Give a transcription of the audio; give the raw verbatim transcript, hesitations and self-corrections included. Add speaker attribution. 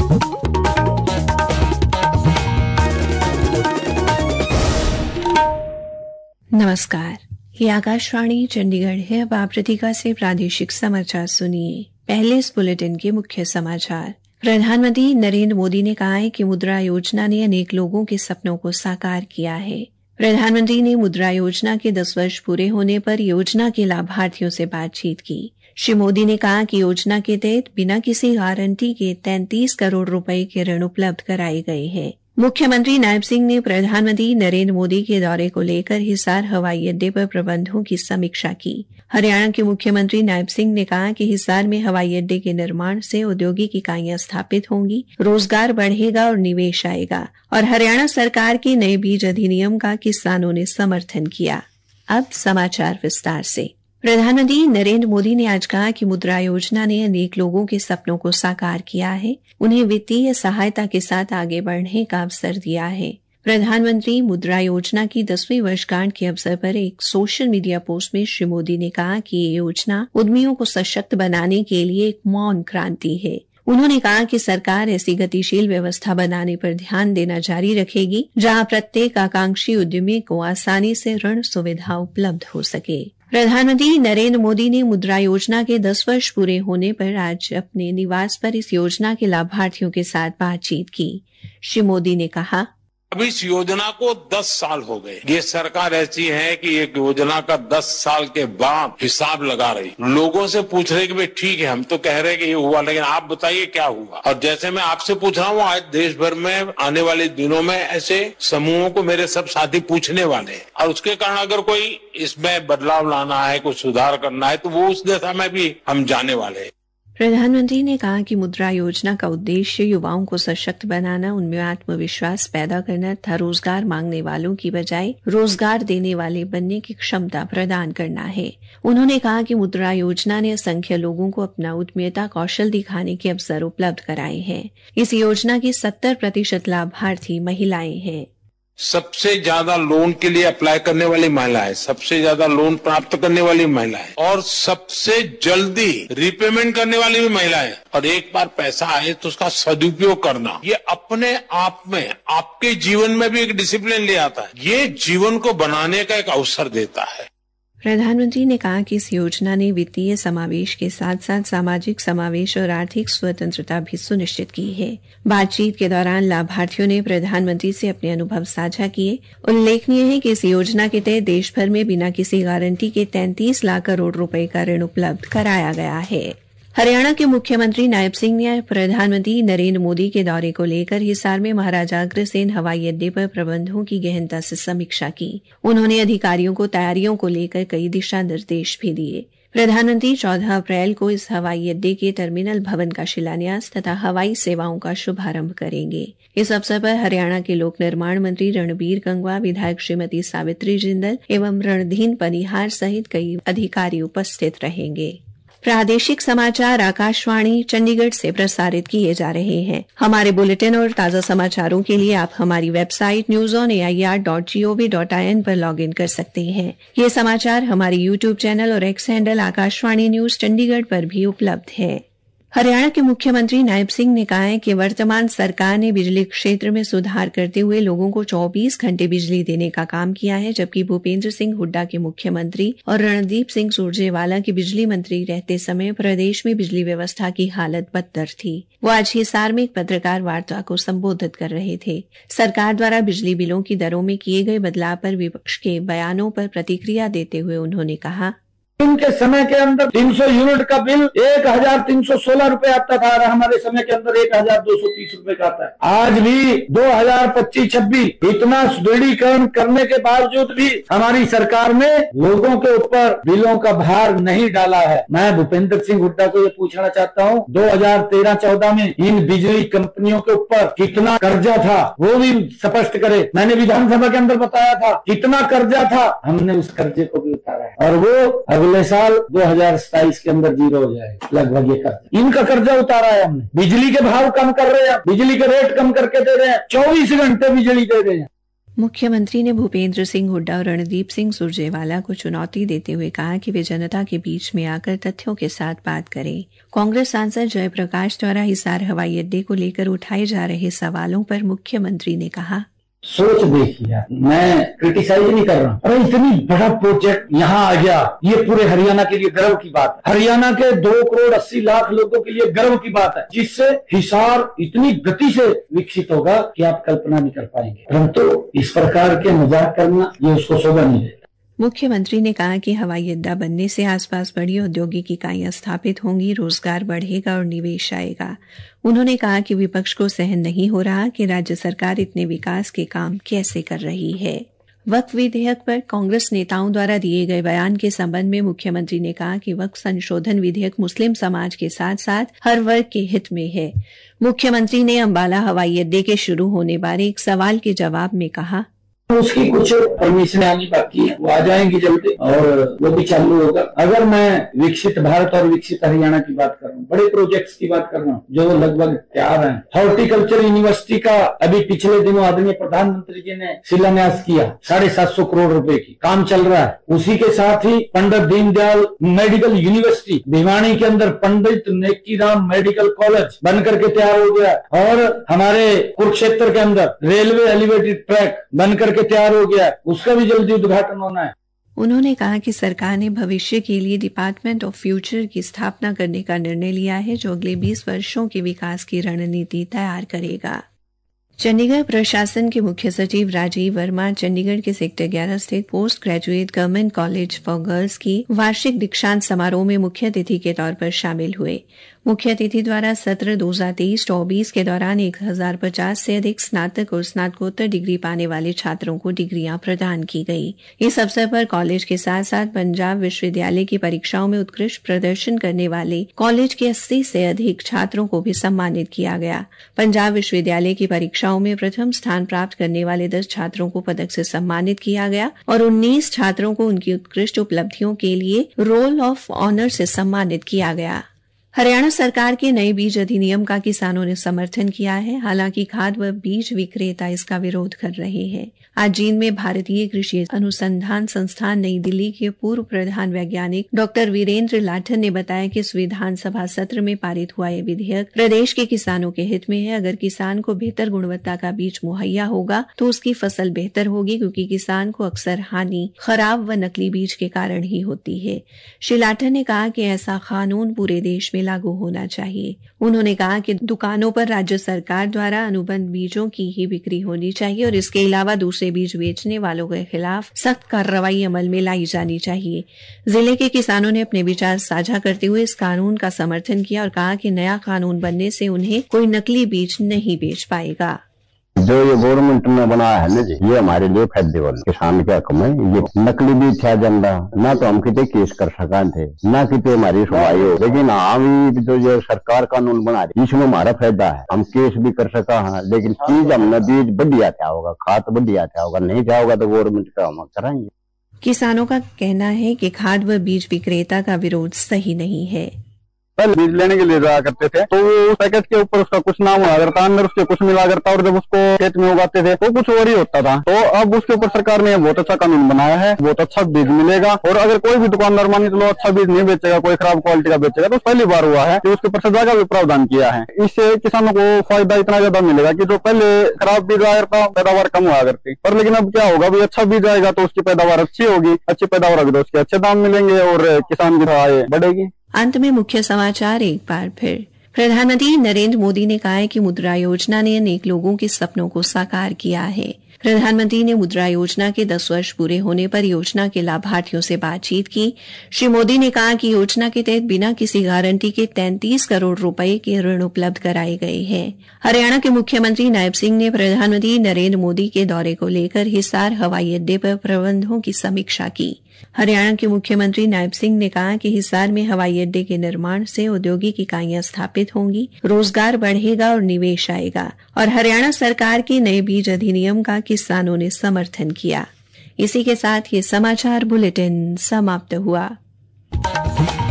Speaker 1: नमस्कार, ये आकाशवाणी चंडीगढ़ है। अब आप प्रतीका से प्रादेशिक समाचार सुनिए। पहले इस बुलेटिन के मुख्य समाचार। प्रधानमंत्री नरेंद्र मोदी ने कहा है कि मुद्रा योजना ने अनेक लोगों के सपनों को साकार किया है। प्रधानमंत्री ने मुद्रा योजना के दस वर्ष पूरे होने पर योजना के लाभार्थियों से बातचीत की। श्री मोदी ने कहा कि योजना के तहत बिना किसी गारंटी के तैंतीस करोड़ रुपए के ऋण उपलब्ध कराए गए हैं। मुख्यमंत्री नायब सिंह ने प्रधानमंत्री नरेंद्र मोदी के दौरे को लेकर हिसार हवाई अड्डे पर प्रबंधों की समीक्षा की। हरियाणा के मुख्यमंत्री नायब सिंह ने कहा कि हिसार में हवाई अड्डे के निर्माण से औद्योगिक इकाइयां स्थापित होंगी, रोजगार बढ़ेगा और निवेश आएगा। और हरियाणा सरकार के नए बीज अधिनियम का किसानों ने समर्थन किया। अब समाचार विस्तार से। प्रधानमंत्री नरेंद्र मोदी ने आज कहा कि मुद्रा योजना ने अनेक लोगों के सपनों को साकार किया है, उन्हें वित्तीय सहायता के साथ आगे बढ़ने का अवसर दिया है। प्रधानमंत्री मुद्रा योजना की दसवीं वर्षगांठ के अवसर पर एक सोशल मीडिया पोस्ट में श्री मोदी ने कहा कि ये योजना उद्यमियों को सशक्त बनाने के लिए एक मौन क्रांति है। उन्होंने कहा कि सरकार ऐसी गतिशील व्यवस्था बनाने पर ध्यान देना जारी रखेगी जहां प्रत्येक आकांक्षी उद्यमी को आसानी से ऋण सुविधा उपलब्ध हो सके। प्रधानमंत्री नरेंद्र मोदी ने मुद्रा योजना के दस वर्ष पूरे होने पर आज अपने निवास पर इस योजना के लाभार्थियों के साथ बातचीत की। श्री मोदी ने कहा,
Speaker 2: अब इस योजना को दस साल हो गए। ये सरकार ऐसी है कि एक योजना का दस साल के बाद हिसाब लगा रही, लोगों से पूछ रहे कि भाई ठीक है, हम तो कह रहे हैं कि ये हुआ, लेकिन आप बताइए क्या हुआ। और जैसे मैं आपसे पूछ रहा हूँ, आज देश भर में आने वाले दिनों में ऐसे समूहों को मेरे सब साथी पूछने वाले हैं, और उसके कारण अगर कोई इसमें बदलाव लाना है, कुछ सुधार करना है, तो वो उस दिशा में भी हम जाने वाले हैं।
Speaker 1: प्रधानमंत्री ने कहा कि मुद्रा योजना का उद्देश्य युवाओं को सशक्त बनाना, उनमें आत्मविश्वास पैदा करना तथा रोजगार मांगने वालों की बजाय रोजगार देने वाले बनने की क्षमता प्रदान करना है। उन्होंने कहा कि मुद्रा योजना ने असंख्य लोगों को अपना उद्यमिता कौशल दिखाने के अवसर उपलब्ध कराए हैं। इस योजना की सत्तर प्रतिशत लाभार्थी महिलाएं हैं।
Speaker 2: सबसे ज्यादा लोन के लिए अप्लाई करने वाली महिलाएं, सबसे ज्यादा लोन प्राप्त करने वाली महिलाएं और सबसे जल्दी रिपेमेंट करने वाली भी महिलाएं। और एक बार पैसा आए तो उसका सदुपयोग करना, ये अपने आप में आपके जीवन में भी एक डिसिप्लिन ले आता है। ये जीवन को बनाने का एक अवसर देता है।
Speaker 1: प्रधानमंत्री ने कहा कि इस योजना ने वित्तीय समावेश के साथ साथ सामाजिक समावेश और आर्थिक स्वतंत्रता भी सुनिश्चित की है। बातचीत के दौरान लाभार्थियों ने प्रधानमंत्री से अपने अनुभव साझा किए। उल्लेखनीय है कि इस योजना के तहत देश भर में बिना किसी गारंटी के तैंतीस लाख करोड़ रुपए का ऋण उपलब्ध कराया गया है। हरियाणा के मुख्यमंत्री नायब सिंह ने प्रधानमंत्री नरेंद्र मोदी के दौरे को लेकर हिसार में महाराजा अग्रसेन हवाई अड्डे पर प्रबंधों की गहनता से समीक्षा की। उन्होंने अधिकारियों को तैयारियों को लेकर कई दिशा निर्देश भी दिए। प्रधानमंत्री चौदह अप्रैल को इस हवाई अड्डे के टर्मिनल भवन का शिलान्यास तथा हवाई सेवाओं का शुभारंभ करेंगे। इस अवसर पर हरियाणा के लोक निर्माण मंत्री रणबीर गंगवा, विधायक श्रीमती सावित्री जिंदल एवं रणधीन पनिहार सहित कई अधिकारी उपस्थित रहेंगे। प्रादेशिक समाचार आकाशवाणी चंडीगढ़ से प्रसारित किए जा रहे हैं। हमारे बुलेटिन और ताजा समाचारों के लिए आप हमारी website news on A I R dot G O V dot I N पर लॉग इन कर सकते हैं। ये समाचार हमारे यूट्यूब चैनल और X handle Akashvani news Chandigarh पर भी उपलब्ध है। हरियाणा के मुख्यमंत्री नायब सिंह ने कहा है कि वर्तमान सरकार ने बिजली क्षेत्र में सुधार करते हुए लोगों को चौबीस घंटे बिजली देने का काम किया है, जबकि भूपेंद्र सिंह हुड्डा के मुख्यमंत्री और रणदीप सिंह सुरजेवाला के बिजली मंत्री रहते समय प्रदेश में बिजली व्यवस्था की हालत बदतर थी। वो आज हिसार में एक पत्रकार वार्ता को संबोधित कर रहे थे। सरकार द्वारा बिजली बिलों की दरों में किए गए बदलाव पर विपक्ष के बयानों पर प्रतिक्रिया देते हुए उन्होंने कहा,
Speaker 3: उनके समय के अंदर तीन सौ यूनिट का बिल एक हजार तीन सौ सोलह रूपये आता था और हमारे समय के अंदर एक हजार दो सौ तीस रूपये का आता है। आज भी दो हजार पच्चीस छब्बीस इतना सुदृढ़ीकरण करने के बावजूद भी हमारी सरकार ने लोगों के ऊपर बिलों का भार नहीं डाला है। मैं भूपेंद्र सिंह हुड्डा को ये पूछना चाहता हूँ, दो हजार तेरह चौदह में इन बिजली कंपनियों के ऊपर कितना कर्जा था वो भी स्पष्ट करे। मैंने विधानसभा के अंदर बताया था कितना कर्जा था, हमने उस कर्जे को भी उतारा है और वो अगले साल दो हजार सताइस के अंदर जीरो हो जाएगा लगभग। ये कर्जा, इनका कर्जा उतारा है हमने। बिजली के भाव कम कर रहे हैं, बिजली के रेट कम करके दे रहे हैं, चौबीस घंटे बिजली दे रहे हैं।
Speaker 1: मुख्यमंत्री ने भूपेंद्र सिंह हुड्डा और रणदीप सिंह सुरजेवाला को चुनौती देते हुए कहा कि वे जनता के बीच में आकर तथ्यों के साथ बात करें। कांग्रेस सांसद जयप्रकाश द्वारा हिसार हवाई अड्डे को लेकर उठाए जा रहे सवालों पर मुख्यमंत्री ने कहा,
Speaker 3: सोच देखिए, मैं क्रिटिसाइज नहीं कर रहा हूँ। अरे इतनी बड़ा प्रोजेक्ट यहाँ आ गया, ये पूरे हरियाणा के लिए गर्व की बात है। हरियाणा के दो करोड़ अस्सी लाख लोगों के लिए गर्व की बात है, जिससे हिसार इतनी गति से विकसित होगा कि आप कल्पना नहीं कर पाएंगे। परंतु इस प्रकार के मजाक करना ये उसको शोभा नहीं देता।
Speaker 1: मुख्यमंत्री ने कहा कि हवाई अड्डा बनने से आसपास बड़ी औद्योगिक इकाइयां स्थापित होंगी, रोजगार बढ़ेगा और निवेश आएगा। उन्होंने कहा कि विपक्ष को सहन नहीं हो रहा कि राज्य सरकार इतने विकास के काम कैसे कर रही है। वक्फ विधेयक पर कांग्रेस नेताओं द्वारा दिए गए बयान के संबंध में मुख्यमंत्री ने कहा कि वक्फ संशोधन विधेयक मुस्लिम समाज के साथ साथ हर वर्ग के हित में है। मुख्यमंत्री ने अंबाला हवाई अड्डे के शुरू होने बारे एक सवाल के जवाब में कहा,
Speaker 3: उसकी कुछ परमिशन आनी बाकी है, वो आ जाएंगी जल्दी और वो भी चालू होगा। अगर मैं विकसित भारत और विकसित हरियाणा की बात कर रहा हूँ, बड़े प्रोजेक्ट्स की बात कर रहा हूँ जो लगभग तैयार हैं। हॉर्टिकल्चर यूनिवर्सिटी का अभी पिछले दिनों आदरणीय प्रधानमंत्री जी ने शिलान्यास किया, साढ़े सात सौ करोड़ रुपए की काम चल रहा है। उसी के साथ ही पंडित दीनदयाल मेडिकल यूनिवर्सिटी भिवानी के अंदर पंडित नेकीराम मेडिकल कॉलेज बन करके तैयार हो गया और हमारे कुरुक्षेत्र के अंदर रेलवे एलिवेटेड ट्रैक बन करके तैयार हो गया, उसका भी जल्दी उद्घाटन होना है।
Speaker 1: उन्होंने कहा कि सरकार ने भविष्य के लिए डिपार्टमेंट ऑफ फ्यूचर की स्थापना करने का निर्णय लिया है, जो अगले बीस वर्षों के विकास की रणनीति तैयार करेगा। चंडीगढ़ प्रशासन के मुख्य सचिव राजीव वर्मा चंडीगढ़ के सेक्टर ग्यारह स्थित post graduate government college for girls की वार्षिक दीक्षांत समारोह में मुख्य अतिथि के तौर पर शामिल हुए। मुख्य अतिथि द्वारा सत्र दो हजार तेईस चौबीस के दौरान एक हजार पचास से अधिक स्नातक और स्नातकोत्तर डिग्री पाने वाले छात्रों को डिग्रियां प्रदान की गई। इस अवसर पर कॉलेज के साथ साथ पंजाब विश्वविद्यालय की परीक्षाओं में उत्कृष्ट प्रदर्शन करने वाले कॉलेज के अस्सी से अधिक छात्रों को भी सम्मानित किया गया। पंजाब विश्वविद्यालय की परीक्षाओं में प्रथम स्थान प्राप्त करने वाले दस छात्रों को पदक से सम्मानित किया गया और उन्नीस छात्रों को उनकी उत्कृष्ट उपलब्धियों के लिए रोल ऑफ ऑनर से सम्मानित किया गया। हरियाणा सरकार के नए बीज अधिनियम का किसानों ने समर्थन किया है, हालांकि खाद व बीज विक्रेता इसका विरोध कर रहे हैं। आज जींद में भारतीय कृषि अनुसंधान संस्थान नई दिल्ली के पूर्व प्रधान वैज्ञानिक डॉक्टर वीरेंद्र लाठन ने बताया कि इस विधानसभा सत्र में पारित हुआ यह विधेयक प्रदेश के किसानों के हित में है। अगर किसान को बेहतर गुणवत्ता का बीज मुहैया होगा तो उसकी फसल बेहतर होगी, क्योंकि किसान को अक्सर हानि खराब व नकली बीज के कारण ही होती है। श्री लाठन ने कहा कि ऐसा कानून पूरे देश में लागू होना चाहिए। उन्होंने कहा कि दुकानों पर राज्य सरकार द्वारा अनुबंध बीजों की ही बिक्री होनी चाहिए और इसके अलावा दूसरे बीज बेचने वालों के खिलाफ सख्त कार्रवाई अमल में लाई जानी चाहिए। जिले के किसानों ने अपने विचार साझा करते हुए इस कानून का समर्थन किया और कहा कि नया कानून बनने से उन्हें कोई नकली बीज नहीं बेच पाएगा।
Speaker 4: जो ये गवर्नमेंट ने बनाया है ना जी, ये हमारे लिए फायदेमंद, किसान के हक में। ये नकली भी था जनता, ना तो हम कितने केस कर सका थे, ना कितने हमारी सुनवाई हो, लेकिन हम जो ये सरकार कानून बना रही इसमें हमारा फायदा है। हम केस भी कर सका है, लेकिन चीज हमने बीज बढ़िया था होगा, खाद बढ़िया था होगा, नहीं था होगा तो गवर्नमेंट का हम कराएंगे।
Speaker 1: किसानों का कहना है कि खाद व बीज विक्रेता का विरोध सही नहीं है।
Speaker 5: पहले बीज लेने के लिए जाया करते थे तो उस पैकेट के ऊपर उसका कुछ नाम हुआ करता, अंदर उसके कुछ मिला करता और जब उसको खेत में उगाते थे तो कुछ और ही होता था। तो अब उसके ऊपर सरकार ने बहुत अच्छा कानून बनाया है, बहुत अच्छा बीज मिलेगा। और अगर कोई भी दुकानदार मान लो अच्छा बीज नहीं बेचेगा, कोई खराब क्वालिटी का बेचेगा, तो पहली बार हुआ है कि उसके ऊपर सजा का भी प्रावधान किया है। इससे किसानों को फायदा इतना ज्यादा मिलेगा कि जो पहले खराब बीज आया करता पैदावार कम हुआ करती, पर लेकिन अब क्या होगा, भी अच्छा बीज आएगा तो उसकी पैदावार अच्छी होगी, अच्छी पैदावार होगी तो उसके अच्छे दाम मिलेंगे और किसान की आय बढ़ेगी।
Speaker 1: अंत में मुख्य समाचार एक बार फिर। प्रधानमंत्री नरेंद्र मोदी ने कहा है कि मुद्रा योजना ने अनेक लोगों के सपनों को साकार किया है। प्रधानमंत्री ने मुद्रा योजना के दस वर्ष पूरे होने पर योजना के लाभार्थियों से बातचीत की। श्री मोदी ने कहा कि योजना के तहत बिना किसी गारंटी के तैंतीस करोड़ रुपए के ऋण उपलब्ध कराए गए हैं। हरियाणा के मुख्यमंत्री नायब सिंह ने प्रधानमंत्री नरेंद्र मोदी के दौरे को लेकर हिसार हवाई अड्डे पर प्रबंधों की समीक्षा की। हरियाणा के मुख्यमंत्री नायब सिंह ने कहा कि हिसार में हवाई अड्डे के निर्माण से औद्योगिक इकाइयां स्थापित होंगी, रोजगार बढ़ेगा और निवेश आएगा। और हरियाणा सरकार के नए बीज अधिनियम का किसानों ने समर्थन किया। इसी के साथ ये समाचार बुलेटिन समाप्त हुआ।